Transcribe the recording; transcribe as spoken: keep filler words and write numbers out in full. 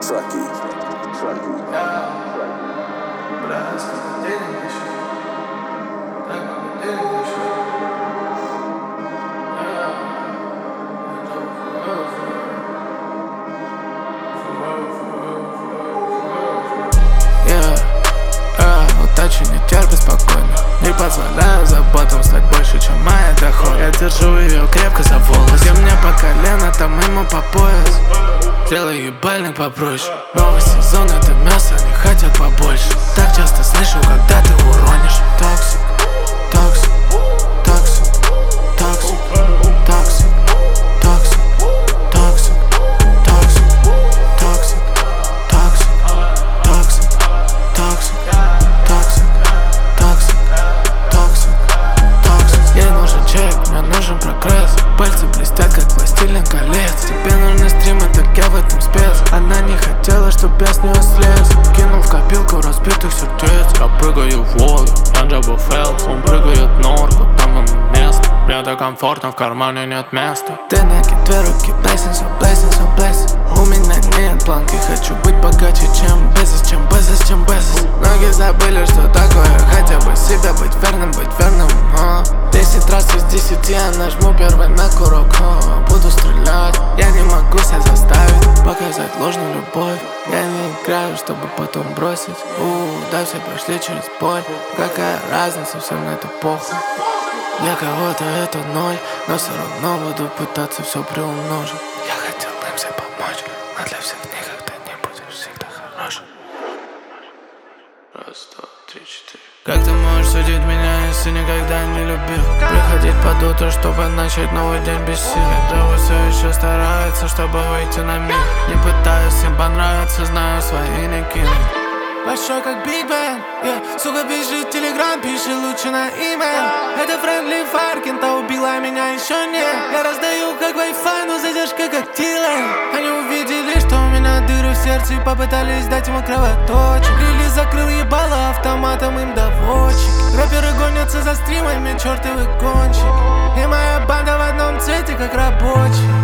Trucky. Trucky. Бля, сколько денег еще? Так много денег еще. Удача не терпит спокойно. Не позволяю заботам стать больше, чем мои доходы. Я держу ее крепко за волосы. Где мне по колено, там ему по пояс. Делай ебальник попроще. Новый сезон, это мясо, они хотят побольше. Так часто слышу, когда ты уронишь. Токсик, токсик, токсик, токсик, токсик, токсик, токсик, токсик, токсик, токсик, токсик, токсик, токсик, токсик, токсик, токсик. Ей нужен чек, мне нужен прогресс. Пальцы блестят, как властелин колец. Тебе нужны стримы, так я в этом спец. Она не хотела, чтоб я с нее слез. Кинул в копилку разбитых сердец. Я прыгаю в воду, я Джабба Фелпс. Он прыгает норку, там ему место. Мне так комфортно, в кармане нет места. Ты накид, две руки, blessings, oh blessings, oh blessings. У меня нет планки, хочу быть богаче, чем Безос, чем Безос, чем Безос. Многие забыли, что такое хотя бы себя быть верным, быть верным. а. Десять раз из десяти я нажму первый на курок, а. Буду стрелять, я не могу себя заставить показать ложную любовь. Я не играю, чтобы потом бросить. У, да, все прошли через боль. Какая разница, всем на это похуй. Для кого-то это ноль, но все равно буду пытаться все приумножить. Я хотел им всем помочь, но для всех никогда не будешь всегда хорошим. Раз, два, три, четыре. Как ты можешь судить меня, если никогда не любил? Приходить под утро, чтобы начать новый день без сил. Этого все еще старается, чтобы выйти на мир. Не пытаюсь им понравиться, знаю, свои не кину. Большой как Биг Бен, yeah. Сука, пиши в Телеграм, пиши лучше на имейл. Это Френдли Фаркин, та убила меня еще нет. Я раздаю как Wi-Fi, но задержка как Тилен. Они увидели, что у меня дыры в сердце, и попытались дать ему кровоточек. Релиз закрыл ебало автоматом им доводчик. Рэперы гонятся за стримами, чертовы гонщики. И моя банда в одном цвете, как рабочий.